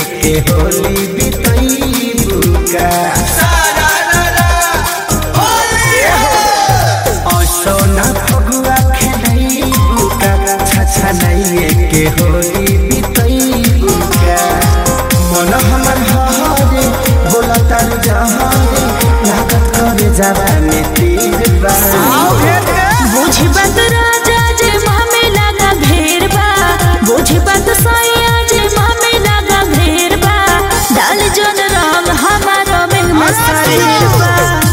के होली बितई बुका सोना फगुआ खेलई बुका छछा नहीं के होली बितई बुका मन हमर हरे बोला तार जहारे लागत करे जवानी तीर बा बुझी बात राजा जे मामे लगा भेर बा बुझी बात साया जे मामे लगा भेर बा डाल जन रंग हमारा में मसरीर बा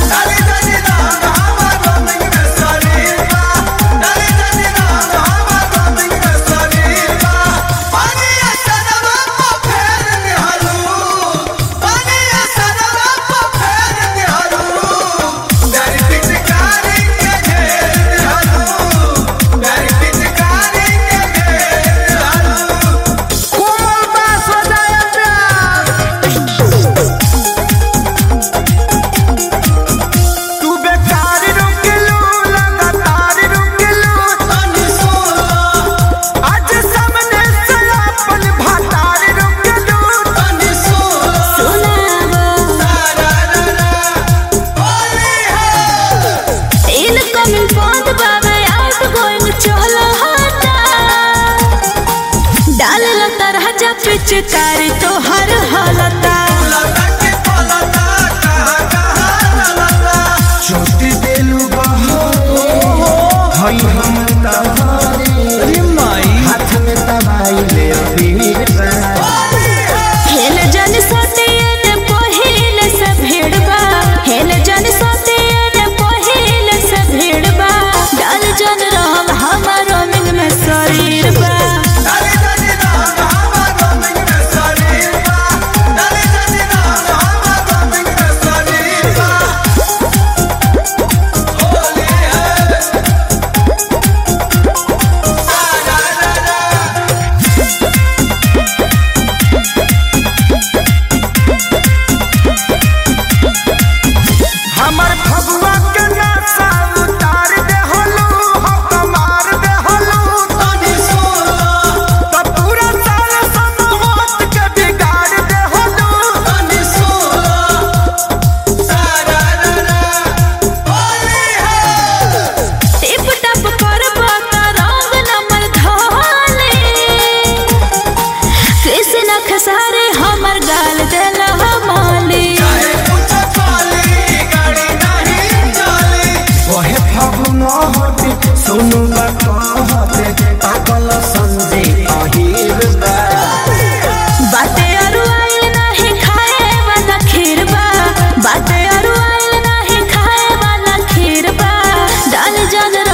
पिचकारी तो हर हालता छोटी बेलू हई हम तहारे हाथ में तबाई ले हेल जन सतियन पहिले से भेड़बा हेल जन सतियन पहिले से भेड़बा डाल जन रंग हमारो मिंग में शरीर बा हमर फगुआ के नासा उतार दे हलू हो कमार दे हलू तनी सोला त पूरा साल समोत के बिगाड़ दे हलू तनी सोला सारा होली है टिप टप करबा त रंग नमर धाले कृष्ण खसारे हमर गाल देला माली सुनु कहते पागल संजे अहिर बा बाते अरु आइल नाही खाए वाला खीर बा बाते अरु आइल नाही खाए वाला खीर बा डाल जन